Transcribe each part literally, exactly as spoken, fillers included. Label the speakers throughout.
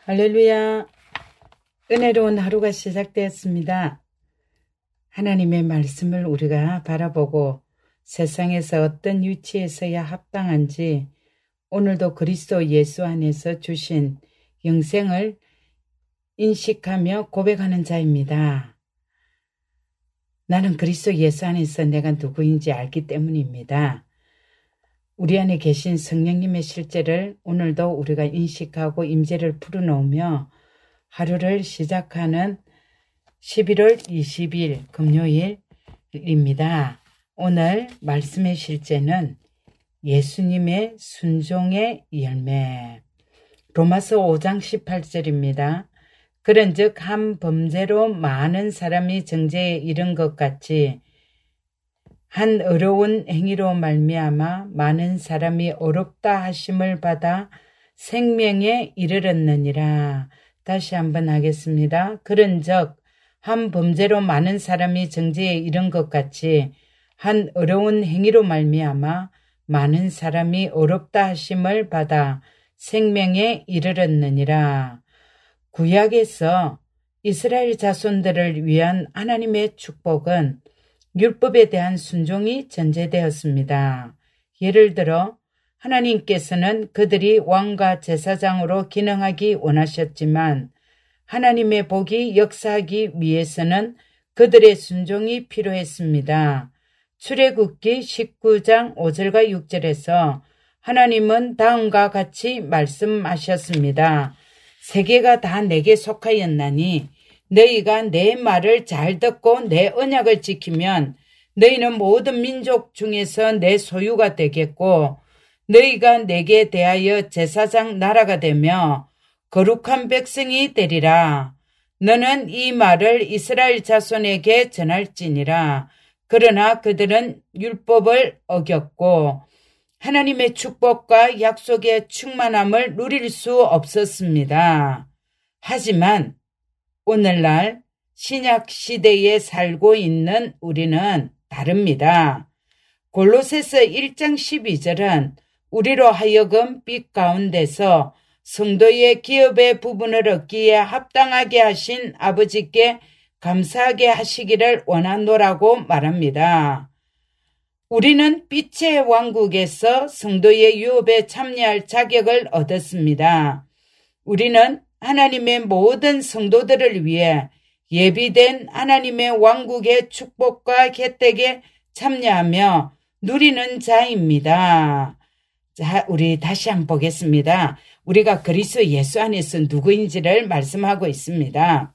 Speaker 1: 할렐루야. 은혜로운 하루가 시작되었습니다. 하나님의 말씀을 우리가 바라보고 세상에서 어떤 위치에서야 합당한지 오늘도 그리스도 예수 안에서 주신 영생을 인식하며 고백하는 자입니다. 나는 그리스도 예수 안에서 내가 누구인지 알기 때문입니다. 우리 안에 계신 성령님의 실제를 오늘도 우리가 인식하고 임재를 풀어놓으며 하루를 시작하는 십일월 이십일 금요일입니다. 오늘 말씀의 실제는 예수님의 순종의 열매. 로마서 오 장 십팔 절입니다. 그런즉 한 범죄로 많은 사람이 정죄에 이른 것 같이 한 어려운 행위로 말미암아 많은 사람이 어렵다 하심을 받아 생명에 이르렀느니라. 다시 한번 하겠습니다. 그런즉 한 범죄로 많은 사람이 정죄에 이른 것 같이 한 어려운 행위로 말미암아 많은 사람이 어렵다 하심을 받아 생명에 이르렀느니라. 구약에서 이스라엘 자손들을 위한 하나님의 축복은 율법에 대한 순종이 전제되었습니다. 예를 들어 하나님께서는 그들이 왕과 제사장으로 기능하기 원하셨지만 하나님의 복이 역사하기 위해서는 그들의 순종이 필요했습니다. 출애굽기 십구 장 오 절과 육 절에서 하나님은 다음과 같이 말씀하셨습니다. 세계가 다 내게 속하였나니 너희가 내 말을 잘 듣고 내 언약을 지키면 너희는 모든 민족 중에서 내 소유가 되겠고 너희가 내게 대하여 제사장 나라가 되며 거룩한 백성이 되리라. 너는 이 말을 이스라엘 자손에게 전할지니라. 그러나 그들은 율법을 어겼고 하나님의 축복과 약속의 충만함을 누릴 수 없었습니다. 하지만 오늘날 신약 시대에 살고 있는 우리는 다릅니다. 골로새서 일 장 십이 절은 우리로 하여금 빛 가운데서 성도의 기업의 부분을 얻기에 합당하게 하신 아버지께 감사하게 하시기를 원하노라고 말합니다. 우리는 빛의 왕국에서 성도의 유업에 참여할 자격을 얻었습니다. 우리는 하나님의 모든 성도들을 위해 예비된 하나님의 왕국의 축복과 혜택에 참여하며 누리는 자입니다. 자, 우리 다시 한번 보겠습니다. 우리가 그리스도 예수 안에서 누구인지를 말씀하고 있습니다.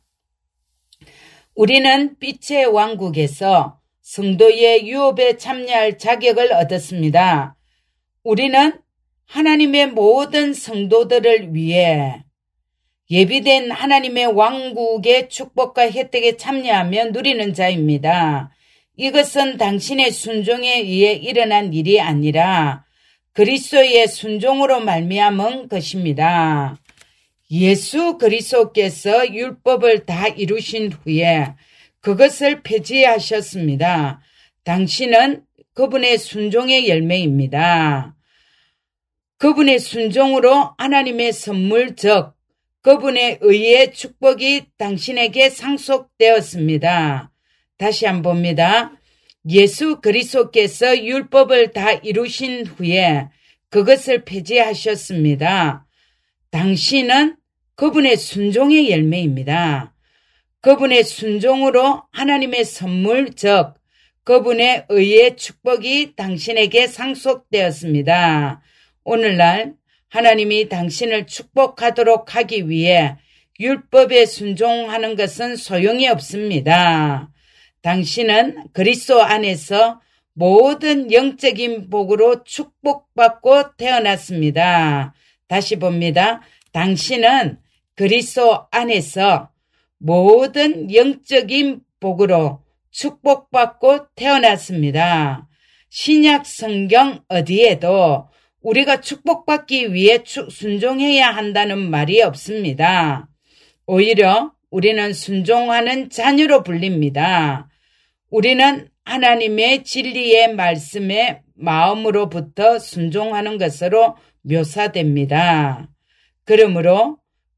Speaker 1: 우리는 빛의 왕국에서 성도의 유업에 참여할 자격을 얻었습니다. 우리는 하나님의 모든 성도들을 위해 예비된 하나님의 왕국의 축복과 혜택에 참여하며 누리는 자입니다. 이것은 당신의 순종에 의해 일어난 일이 아니라 그리스도의 순종으로 말미암은 것입니다. 예수 그리스도께서 율법을 다 이루신 후에 그것을 폐지하셨습니다. 당신은 그분의 순종의 열매입니다. 그분의 순종으로 하나님의 선물 즉 그분의 의의 축복이 당신에게 상속되었습니다. 다시 한번 봅니다. 예수 그리스도께서 율법을 다 이루신 후에 그것을 폐지하셨습니다. 당신은 그분의 순종의 열매입니다. 그분의 순종으로 하나님의 선물 즉 그분의 의의 축복이 당신에게 상속되었습니다. 오늘날 하나님이 당신을 축복하도록 하기 위해 율법에 순종하는 것은 소용이 없습니다. 당신은 그리스도 안에서 모든 영적인 복으로 축복받고 태어났습니다. 다시 봅니다. 당신은 그리스도 안에서 모든 영적인 복으로 축복받고 태어났습니다. 신약 성경 어디에도 우리가 축복받기 위해 순종해야 한다는 말이 없습니다. 오히려 우리는 순종하는 자녀로 불립니다. 우리는 하나님의 진리의 말씀에 마음으로부터 순종하는 것으로 묘사됩니다. 그러므로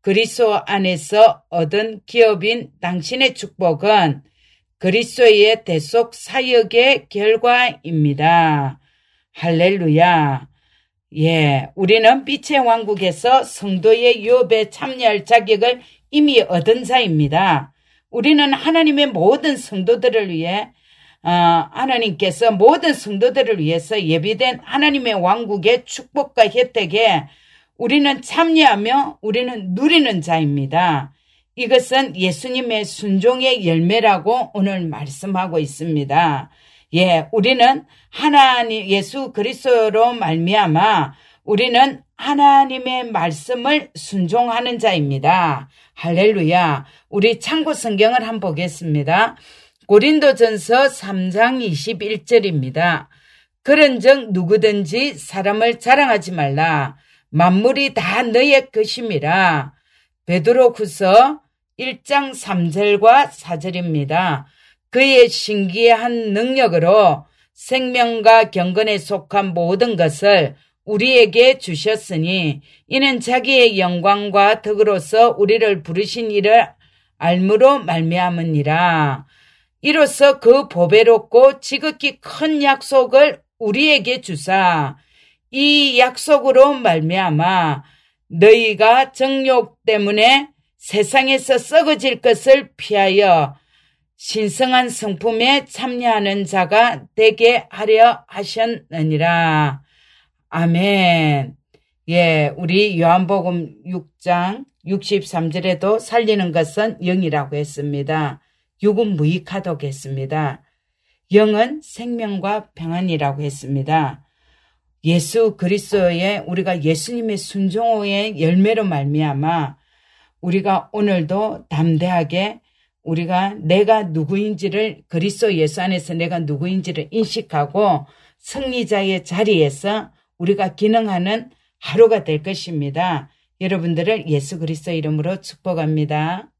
Speaker 1: 그리스도 안에서 얻은 기업인 당신의 축복은 그리스도의 대속 사역의 결과입니다. 할렐루야. 예, 우리는 빛의 왕국에서 성도의 유업에 참여할 자격을 이미 얻은 자입니다. 우리는 하나님의 모든 성도들을 위해 어, 하나님께서 모든 성도들을 위해서 예비된 하나님의 왕국의 축복과 혜택에 우리는 참여하며 우리는 누리는 자입니다. 이것은 예수님의 순종의 열매라고 오늘 말씀하고 있습니다. 예, 우리는 하나님 예수 그리스도로 말미암아 우리는 하나님의 말씀을 순종하는 자입니다. 할렐루야. 우리 참고 성경을 한번 보겠습니다. 고린도전서 삼 장 이십일 절입니다. 그런즉 누구든지 사람을 자랑하지 말라. 만물이 다 너의 것임이라. 베드로후서 일 장 삼 절과 사 절입니다. 그의 신기한 능력으로 생명과 경건에 속한 모든 것을 우리에게 주셨으니 이는 자기의 영광과 덕으로서 우리를 부르신 이를 알므로 말미암으니라. 이로써 그 보배롭고 지극히 큰 약속을 우리에게 주사 이 약속으로 말미암아 너희가 정욕 때문에 세상에서 썩어질 것을 피하여 신성한 성품에 참여하는 자가 되게 하려 하셨느니라. 아멘. 예, 우리 요한복음 육 장 육십삼 절에도 살리는 것은 영이라고 했습니다. 육은 무익하다고 했습니다. 영은 생명과 평안이라고 했습니다. 예수 그리스도의 우리가 예수님의 순종의 열매로 말미암아 우리가 오늘도 담대하게 우리가 내가 누구인지를 그리스도 예수 안에서 내가 누구인지를 인식하고 승리자의 자리에서 우리가 기능하는 하루가 될 것입니다. 여러분들을 예수 그리스도 이름으로 축복합니다.